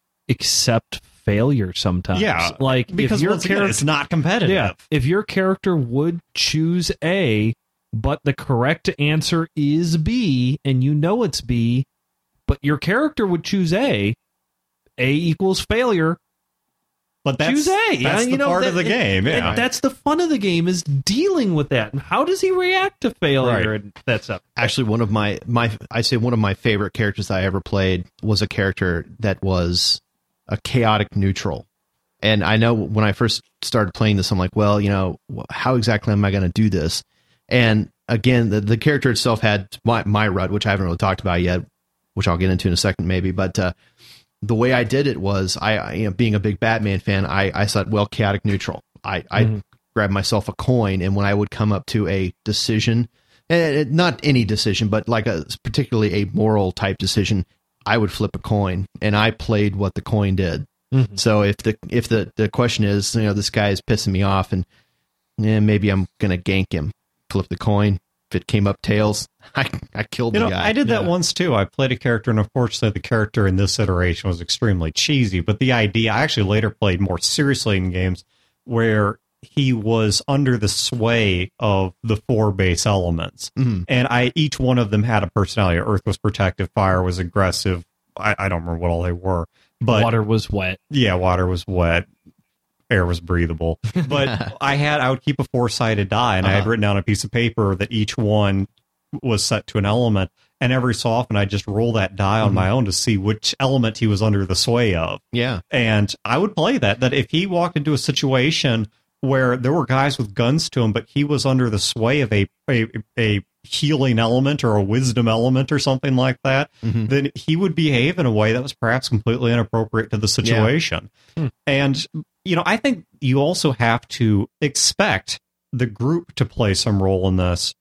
accept failure sometimes. Yeah, like, because if your again, it's not competitive. Yeah, if your character would choose A, but the correct answer is B, and you know it's B, but your character would choose A equals failure. But choose A. That's the part of the game. Yeah, that's the fun of the game, is dealing with that. How does he react to failure and that stuff? Actually, one of my favorite characters I ever played was a character that was a chaotic neutral. And I know when I first started playing this, I'm like, well, how exactly am I going to do this? And again, the character itself had my rut, which I haven't really talked about yet, which I'll get into in a second maybe. But the way I did it was, I being a big Batman fan, I thought, well, chaotic neutral. I grabbed myself a coin, and when I would come up to a decision, not any decision, but like particularly a moral type decision, I would flip a coin, and I played what the coin did. So if the question is, this guy is pissing me off, and maybe I'm gonna gank him, flip the coin. If it came up tails, I killed the guy. I did that once too. I played a character, and unfortunately, the character in this iteration was extremely cheesy. But the idea, I actually later played more seriously in games where he was under the sway of the 4 base elements, and each one of them had a personality. Earth was protective, fire was aggressive. I don't remember what all they were, but water was wet. Yeah, water was wet. Air was breathable. But I would keep a 4-sided die, and I had written down a piece of paper that each one was set to an element, and every so often I just roll that die on my own to see which element he was under the sway of. Yeah, and I would play that if he walked into a situation where there were guys with guns to him, but he was under the sway of a healing element or a wisdom element or something like that, then he would behave in a way that was perhaps completely inappropriate to the situation. And, I think you also have to expect the group to play some role in this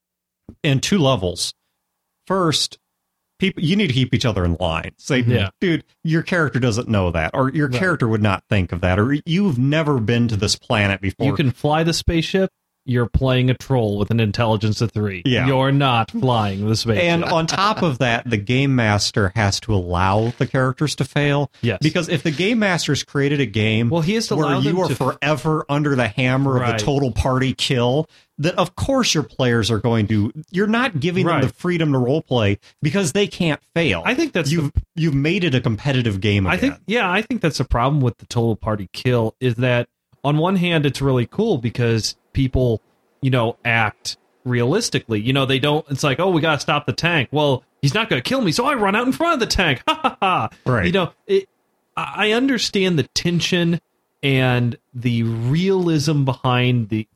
in 2 levels. First, you need to keep each other in line. Say, dude, your character doesn't know that, or your character would not think of that, or you've never been to this planet before. You can fly the spaceship. You're playing a troll with an intelligence of 3. Yeah. You're not flying the spaceship. And on top of that, the game master has to allow the characters to fail. Yes. Because if the game master's created a game he has to where you are forever under the hammer of the total party kill, then of course your players are going to... You're not giving them the freedom to roleplay because they can't fail. I think that's... You've made it a competitive game again. I think that's the problem with the total party kill, is that on one hand, it's really cool because people, act realistically. They don't, it's like, oh, we got to stop the tank. Well, he's not going to kill me, so I run out in front of the tank. Ha ha ha. Right. I understand the tension and the realism behind the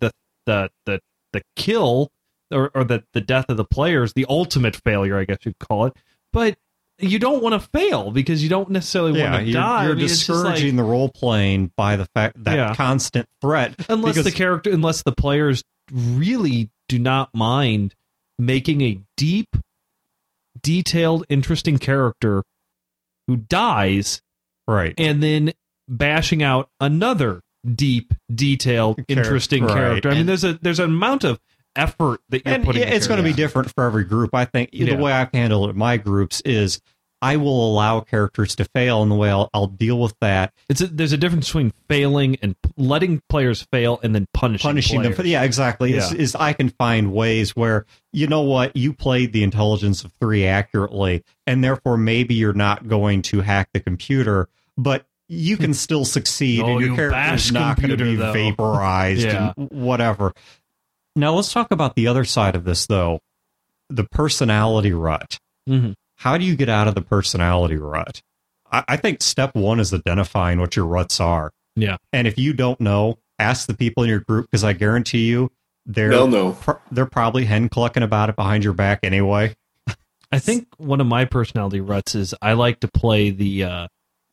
kill or the death of the players, the ultimate failure, I guess you'd call it. But you don't want to fail because you don't necessarily want to die. You're I mean, it's just discouraging the role playing by the fact that constant threat. Unless the players really do not mind making a deep, detailed, interesting character who dies, right, and then bashing out another deep, detailed, interesting character. I mean, there's an amount of effort that you're putting. It's going to be different for every group. I think the way I've handled it in my groups is I will allow characters to fail, and the way I'll deal with that. There's a difference between failing and letting players fail and then punishing them. Yeah, exactly. Yeah. Is I can find ways where, you know what, you played the Intelligence of 3 accurately, and therefore maybe you're not going to hack the computer, but you can still succeed, and your character's not going to be vaporized and whatever. Now, let's talk about the other side of this, though, the personality rut. Mm-hmm. How do you get out of the personality rut? I think step one is identifying what your ruts are. Yeah. And if you don't know, ask the people in your group, because I guarantee you they'll know. They're probably hen clucking about it behind your back anyway. I think one of my personality ruts is I like to play the...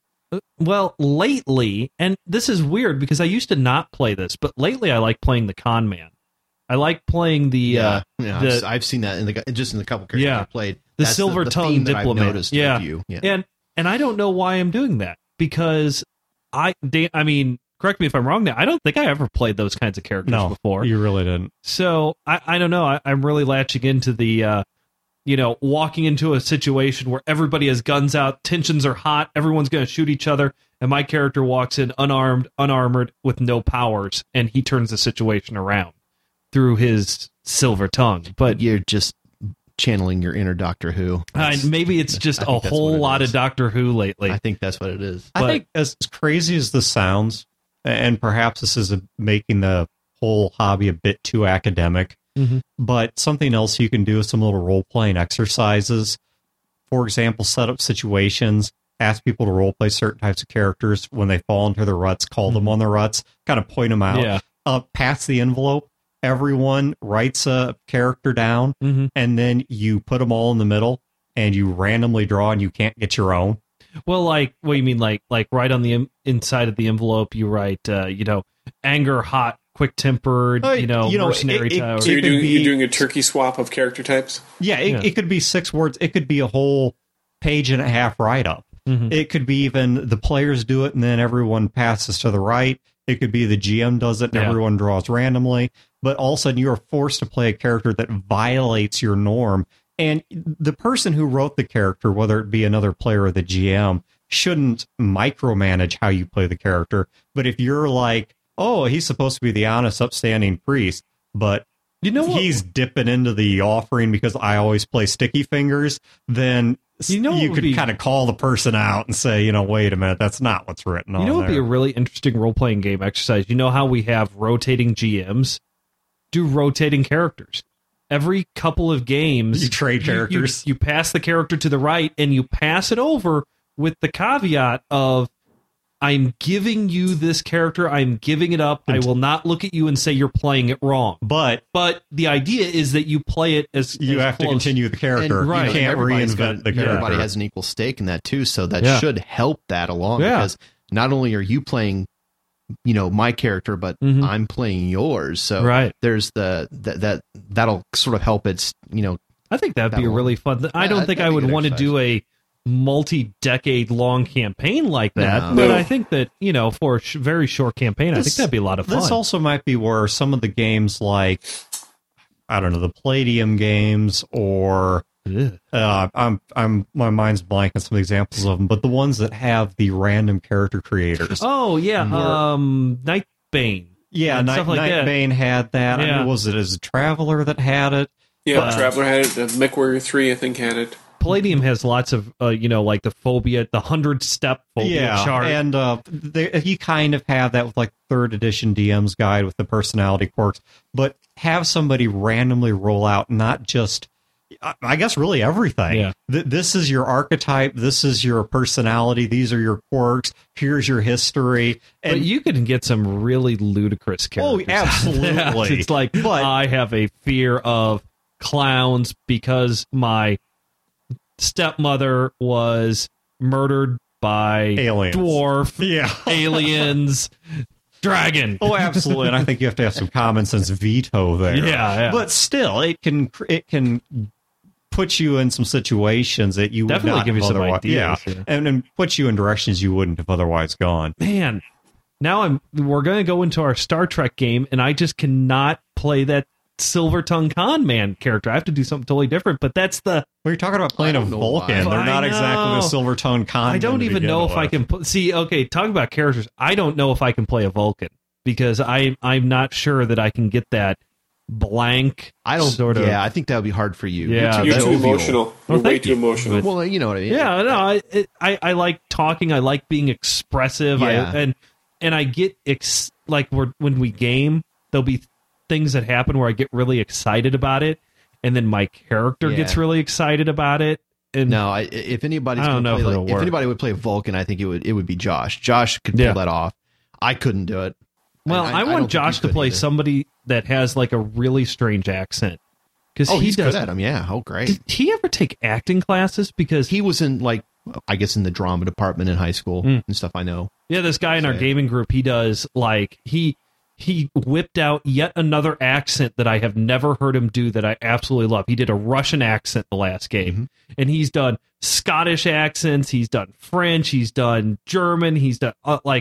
lately, and this is weird because I used to not play this, but lately I like playing the con man. I like playing the... I've seen that in the couple characters I've played. The silver-tongued diplomat. Yeah. And I don't know why I'm doing that, because I mean, correct me if I'm wrong now, I don't think I ever played those kinds of characters before. You really didn't. So, I don't know, I'm really latching into the, walking into a situation where everybody has guns out, tensions are hot, everyone's going to shoot each other, and my character walks in unarmed, unarmored, with no powers, and he turns the situation around through his silver tongue. But you're just channeling your inner Doctor Who. Maybe it's just a whole lot of Doctor Who lately. I think that's what it is. I think as crazy as this sounds, and perhaps this is making the whole hobby a bit too academic, but something else you can do is some little role-playing exercises. For example, set up situations, ask people to role-play certain types of characters. When they fall into the ruts, call them on the ruts, kind of point them out. Pass the envelope. Everyone writes a character down, and then you put them all in the middle, and you randomly draw, and you can't get your own. Well, like, what do you mean? Like right on the inside of the envelope, you write, anger, hot, quick-tempered, mercenary type. So you're doing a turkey swap of character types? Yeah, it could be 6 words. It could be a whole page and a half write-up. It could be even the players do it, and then everyone passes to the right. It could be the GM does it, and everyone draws randomly. But all of a sudden, you are forced to play a character that violates your norm. And the person who wrote the character, whether it be another player or the GM, shouldn't micromanage how you play the character. But if you're like, oh, he's supposed to be the honest, upstanding priest, but he's dipping into the offering because I always play sticky fingers, then you could kind of call the person out and say, wait a minute, that's not what's written on there. It would be a really interesting role-playing game exercise. You know how we have rotating GMs? Do rotating characters. Every couple of games, you trade characters. You pass the character to the right, and you pass it over with the caveat of, I'm giving you this character, I'm giving it up, I will not look at you and say you're playing it wrong. But the idea is that you play it as you have to continue the character. And, you can't reinvent the character. Everybody has an equal stake in that too, so that should help that along, because not only are you playing my character, but I'm playing yours. So there's that'll sort of help. It's I think that'd be a really fun. I don't think I would want to do a multi-decade long campaign like that, but I think that for a very short campaign, I think that'd be a lot of fun. This also might be where some of the games, like I don't know, the Palladium games, or my mind's blank on some examples of them, but the ones that have the random character creators. Oh yeah, Nightbane. Yeah, Nightbane had that. I mean, was it as a Traveler that had it? Yeah, Traveler had it. MechWarrior 3, I think, had it. Palladium has lots of, like the phobia, the 100-step phobia chart. And you kind of have that with like 3rd edition DM's guide with the personality quirks, but have somebody randomly roll out not just, I guess, really everything. Yeah. This is your archetype. This is your personality. These are your quirks. Here's your history. And but you can get some really ludicrous characters. Oh, absolutely. It's like, I have a fear of clowns because my stepmother was murdered by Aliens. dwarf, Yeah. aliens, dragon. Oh, absolutely. And I think you have to have some common sense veto there. Yeah. But still, it can put you in some situations that you Definitely would not give you have some otherwise. ideas, Yeah. yeah. And put you in directions you wouldn't have otherwise gone. Man, now we're going to go into our Star Trek game, and I just cannot play that Silver Tongue Con Man character. I have to do something totally different, but that's the... Well, you're talking about playing I a don't know Vulcan. why. They're not I exactly know. the silver tongue con. I don't even know if I can... See, okay, talk about characters. I don't know if I can play a Vulcan, because I'm not sure that I can get that blank I don't. sort of... Yeah, I think that would be hard for you. Yeah, You're too jovial. emotional. You're way thank too you. emotional. Well, you know what I mean. Yeah, no, I like talking. I like being expressive. Yeah. And I get like when we game, there'll be things that happen where I get really excited about it, and then my character Yeah. gets really excited about it. And No, if anybody's I don't gonna know play, if it'll like, if work. anybody would play Vulcan, I think it would be Josh. Josh could Yeah. pull that off. I couldn't do it. well, And I don't want think Josh you to could play either. somebody that has like a really strange accent, because Oh, he he's does. good at him. Yeah. Oh, great. Did he ever take acting classes? Because He was in I guess in the drama department in high school and stuff. I know. yeah, this guy in our Say it. gaming group, he does like he whipped out yet another accent that I have never heard him do that I absolutely love. He did a Russian accent the last game, and he's done Scottish accents, he's done French, he's done German, he's done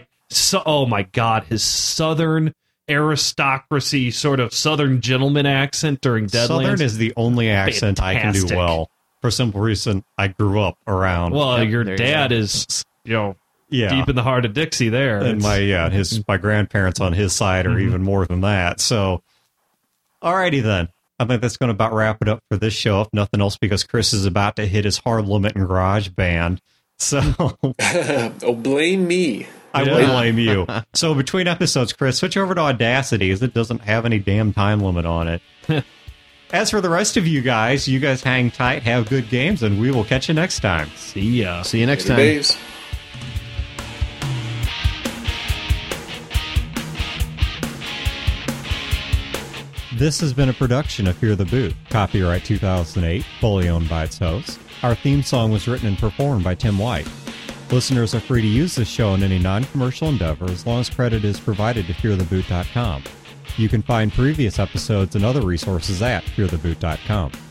oh my god, his Southern aristocracy sort of Southern gentleman accent during Deadlands. Southern is the only accent I can do Fantastic. well. For simple reason, I grew up around. well, Yep, your there you dad go. is yeah. deep in the heart of Dixie there. And my grandparents on his side are even more than that. So, alrighty then. I think that's going to about wrap it up for this show, if nothing else, because Chris is about to hit his hard limit in GarageBand. So Oh, blame me. I will blame you. So between episodes, Chris, switch over to Audacity, as it doesn't have any damn time limit on it. As for the rest of you guys hang tight, have good games, and we will catch you next time. See ya. See you next Later time. days. This has been a production of Fear the Boot. Copyright 2008, fully owned by its hosts. Our theme song was written and performed by Tim White. Listeners are free to use this show in any non-commercial endeavor as long as credit is provided to feartheboot.com. You can find previous episodes and other resources at feartheboot.com.